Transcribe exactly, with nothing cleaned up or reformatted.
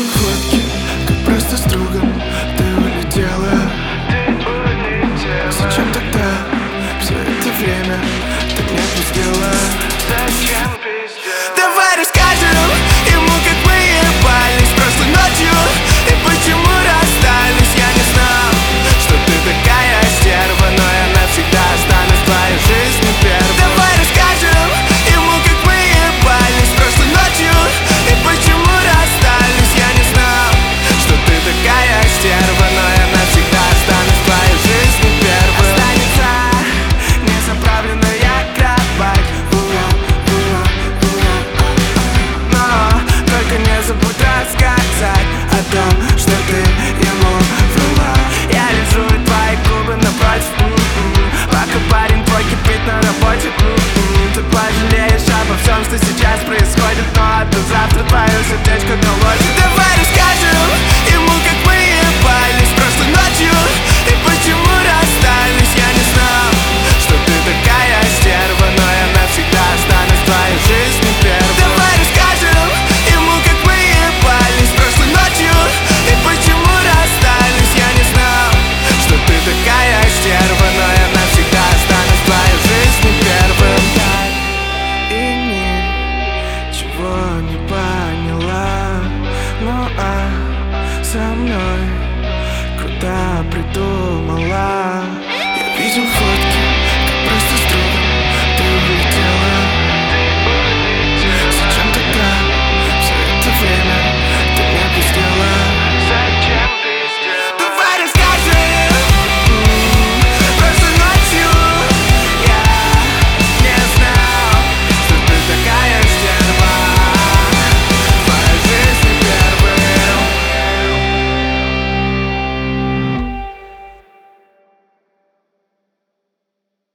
видел фотки, как просто с другом ты улетела. Зачем тогда все это время ты мне пиздела? Зачем пиздела? Давай расскажем ему, как мы ебались прошлой ночью и почему расстались. Я не знал, что ты такая стерва, но я навсегда останусь в твоей жизни первым. Давай расскажем ему, как мы ебались прошлой ночью и почему расстались. Я не знал, что ты такая стерва, но я навсегда останусь в твоей жизни первым. Останется незаправленная кровать, но только не забудь рассказать о том, что ты ему врала. Я лежу и твои губы напротив, м-м-м. Пока парень твой кипит на работе, м-м. Ты пожалеешь обо всем, что сейчас происходит, но до завтра твое сердечко колотит. Давай расскажем ему, как мы ебались прошлой ночью и почему расстались. Я не знал, что ты такая стерва, но я навсегда останусь в твоей жизни первым. Давай расскажем ему, как мы ебались прошлой ночью и почему расстались. Я не знал, что ты такая стерва, но я навсегда останусь в твоей жизни первым. И ничего не поняла, ну а со мной круто придумала.